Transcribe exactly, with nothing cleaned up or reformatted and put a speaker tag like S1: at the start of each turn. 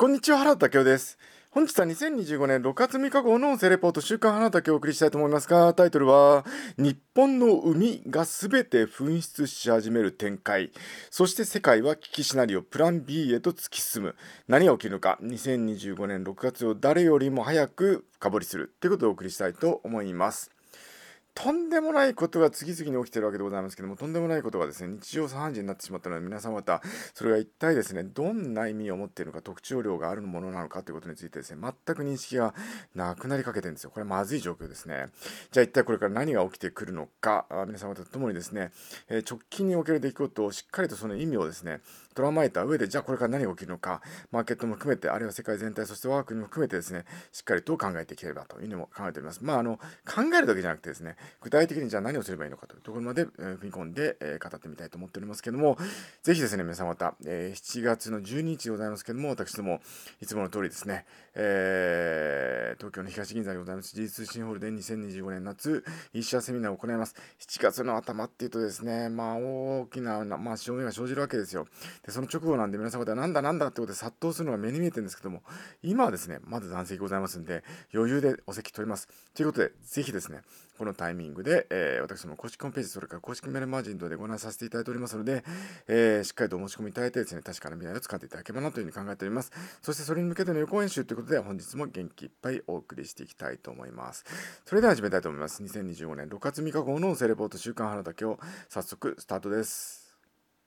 S1: こんにちは、原田明夫です。本日はにせんにじゅうごねんろくがつむいか号の音声レポート週刊原田明をお送りしたいと思いますが、タイトルは、日本の海がすべて噴出し始める展開。そして世界は危機シナリオプラン B へと突き進む。何が起きるのか、にせんにじゅうごねんろくがつを誰よりも早く深掘りするということをお送りしたいと思います。とんでもないことが次々に起きているわけでございますけども、とんでもないことがですね、日常茶飯事になってしまったので、皆さん方、それが一体ですね、どんな意味を持っているのか、特徴量があるものなのかということについてですね、全く認識がなくなりかけてるんですよ。これはまずい状況ですね。じゃあ一体これから何が起きてくるのか、あ皆さん方と共にですね、えー直近における出来事をしっかりとその意味をですね、捉まえた上で、じゃあこれから何が起きるのか、マーケットも含めて、あるいは世界全体、そして我が国も含めてですね、しっかりと考えていければというのも考えております。まあ、あの、考えるだけじゃなくてですね、具体的にじゃあ何をすればいいのかというところまで、えー踏み込んで、えー語ってみたいと思っておりますけども、ぜひですね、皆さんまた、えーしちがつのじゅうににちでございますけども、私ども、いつもの通りですね、えー東京の東銀座でございます、時事通信ホールでにせんにじゅうごねん夏、一社セミナーを行います。しちがつの頭っていうとですね、まあ、大きな、まあ、潮目が生じるわけですよ。で、その直後なんで皆さん方はなんだなんだってことで殺到するのが目に見えてるんですけども、今はですね、まだ残席ございますんで、余裕でお席取ります。ということで、ぜひですね、このタイミングで、えー私の公式ホームページ、それから公式メールマージン等でご覧させていただいておりますので、えーしっかりとお申し込みいただいてですね、確かな未来を使っていただければなというふうに考えております。そしてそれに向けての予行演習ということで、本日も元気いっぱいお送りしていきたいと思います。それでは始めたいと思います。にせんにじゅうごねんろくがつむいか号の音声レポート週刊原田今日、早速スタートです。